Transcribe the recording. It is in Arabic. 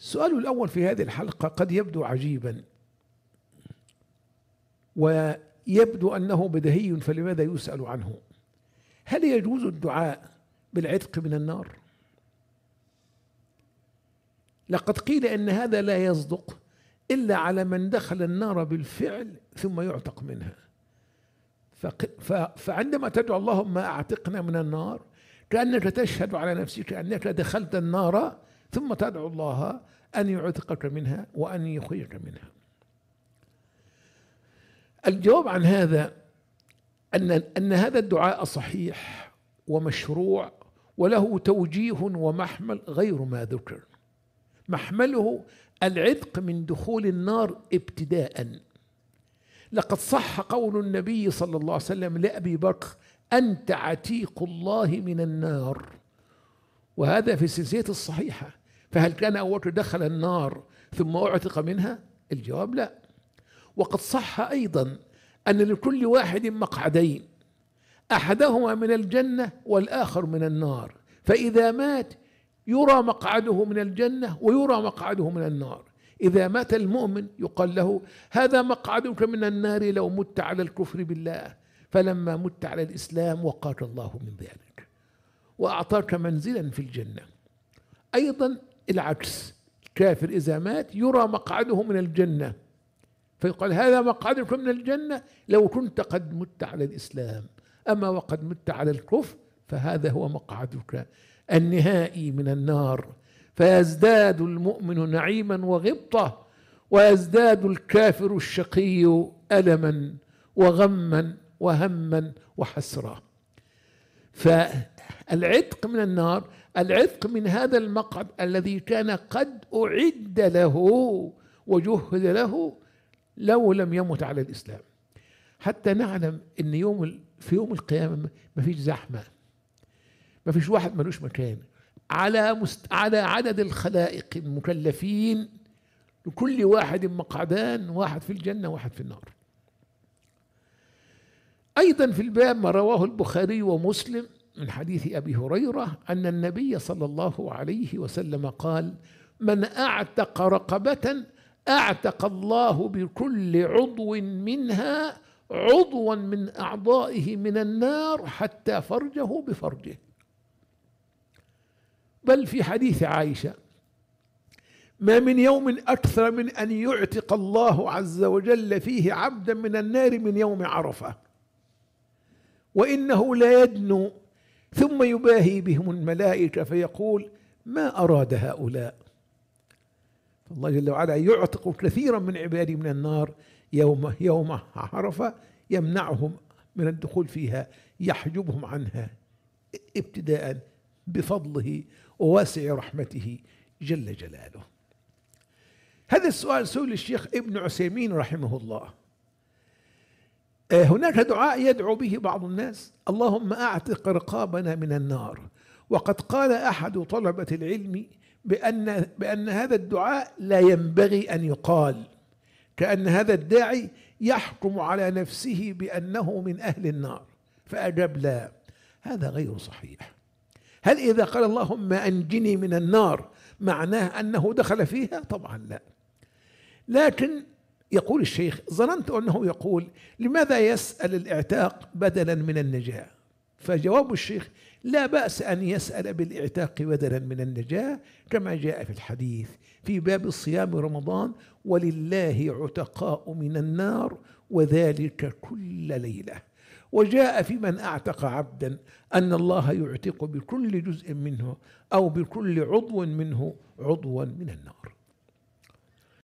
السؤال الأول في هذه الحلقة قد يبدو عجيبا ويبدو أنه بديهي، فلماذا يسأل عنه؟ هل يجوز الدعاء بالعتق من النار؟ لقد قيل إن هذا لا يصدق إلا على من دخل النار بالفعل ثم يعتق منها. فعندما تدعو اللهم أعتقنا من النار كأنك تشهد على نفسك أنك دخلت النار، ثم تدعو الله أن يعتقك منها وأن يخرجك منها. الجواب عن هذا أن هذا الدعاء صحيح ومشروع وله توجيه ومحمل غير ما ذكر. محمله العتق من دخول النار ابتداء. لقد صح قول النبي صلى الله عليه وسلم لأبي بكر: أنت عتيق الله من النار، وهذا في السلسلة الصحيحة. فهل كان أول دخل النار ثم أعتق منها؟ الجواب لا. وقد صح أيضا أن لكل واحد مقعدين، أحدهما من الجنة والآخر من النار، فإذا مات يرى مقعده من الجنة ويرى مقعده من النار. إذا مات المؤمن يقال له: هذا مقعدك من النار لو مت على الكفر بالله، فلما مت على الإسلام وقاك الله من ذلك وأعطاك منزلا في الجنة. أيضا العكس، الكافر إذا مات يرى مقعده من الجنة، فيقال: هذا مقعدك من الجنة لو كنت قد مت على الإسلام، أما وقد مت على الكفر فهذا هو مقعدك النهائي من النار. فيزداد المؤمن نعيما وغبطة، ويزداد الكافر الشقي ألما وغما وهما وحسرة. فالعتق من النار العتق من هذا المقعد الذي كان قد أعد له وجهز له لو لم يمت على الإسلام، حتى نعلم أن في يوم القيامة ما فيش زحمة، ما فيش واحد ملوش مكان على عدد الخلائق المكلفين، لكل واحد مقعدان، واحد في الجنة واحد في النار. أيضا في الباب ما رواه البخاري ومسلم من حديث أبي هريرة أن النبي صلى الله عليه وسلم قال: من أعتق رقبة أعتق الله بكل عضو منها عضوا من أعضائه من النار حتى فرجه بفرجه. بل في حديث عائشة: ما من يوم أكثر من أن يعتق الله عز وجل فيه عبدا من النار من يوم عرفة، وإنه لا يدنو ثم يباهي بهم الملائكة فيقول: ما أراد هؤلاء؟ الله جل وعلا يعتق كثيرا من عباده من النار يوم عرفة، يمنعهم من الدخول فيها، يحجبهم عنها ابتداء بفضله وواسع رحمته جل جلاله. هذا السؤال سئل الشيخ ابن عثيمين رحمه الله. هناك دعاء يدعو به بعض الناس: اللهم أعتق رقابنا من النار. وقد قال أحد طلبة العلم بأن هذا الدعاء لا ينبغي أن يقال، كأن هذا الداعي يحكم على نفسه بأنه من أهل النار، فأجاب: لا، هذا غير صحيح. هل إذا قال اللهم أنجني من النار معناه أنه دخل فيها؟ طبعا لا. لكن يقول الشيخ: ظننت أنه يقول لماذا يسأل الاعتاق بدلا من النجاة؟ فجواب الشيخ: لا بأس أن يسأل بالاعتاق بدلا من النجاة، كما جاء في الحديث في باب الصيام رمضان: ولله عتقاء من النار وذلك كل ليلة. وجاء في من أعتق عبدا أن الله يعتق بكل جزء منه أو بكل عضو منه عضوا من النار.